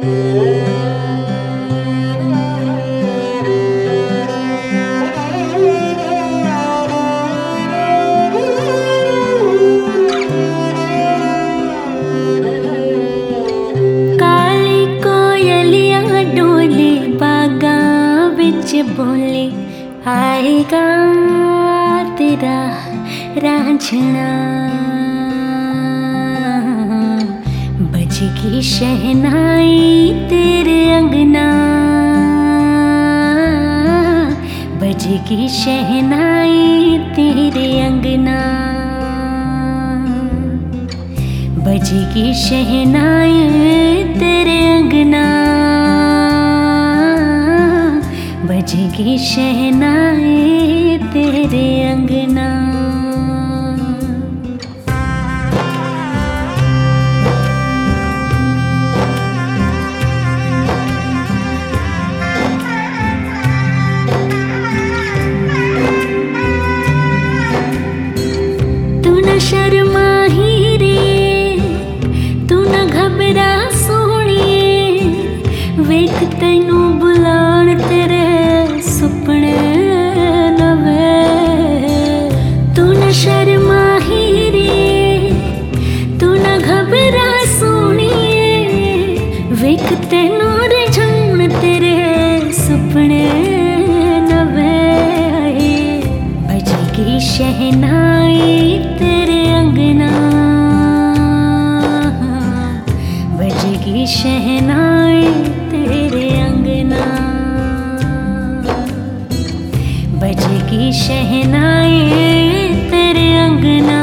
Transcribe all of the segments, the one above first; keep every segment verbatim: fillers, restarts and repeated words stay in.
बोले आएगा तेरा रांझना, बजेगी शहनाई तेरे अंगना, बजेगी शहनाई तेरे अंगना, बजेगी शहनाई तेरे अंगना, बजेगी शहनाई तेरे अंगना। तू न शर्मा ही रे, तू न घबरा सोहणिए, वेख तैनू बुलाण तेरे सुपने नवे। तू न शर्मा ही रे, तू न घबरा सोहणिए, वेख तैनू रिझाण तेरे सुपने नवे। बजेगी शहनाई तेरे अंगना, बजेगी शहनाई तेरे अंगना, बजेगी शहनाई तेरे अंगना,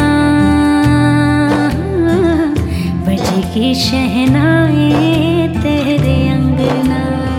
बजेगी शहनाई तेरे अंगना।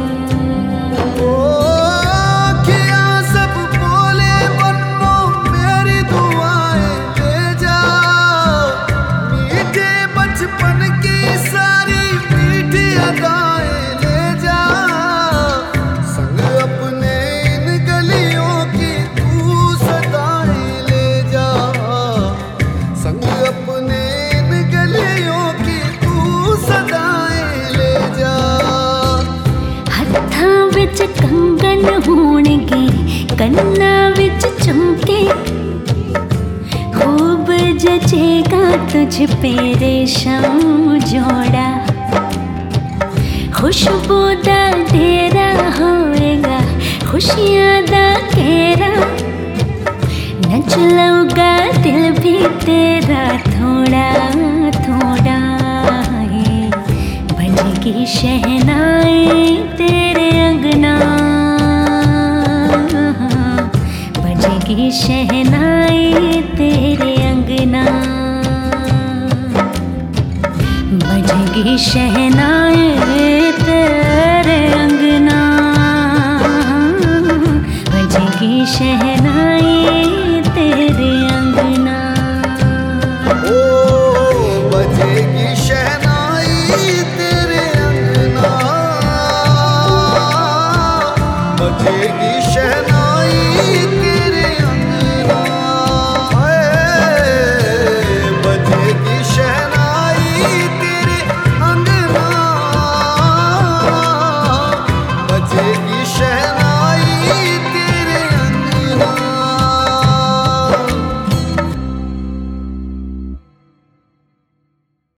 विच कंगन होणगे, कन्ना विच झुमके, खूब जचेगा तुझ पे रेशम जोड़ा। खुशबू दा डेरा होएगा, खुशियां दा घेरा, नच लूगा दिल भी तेरा थोड़ा थोड़ा। बजेगी शहनाई तेरे अंगना, बजेगी शहनाई तेरे अंगना, बजेगी शहनाई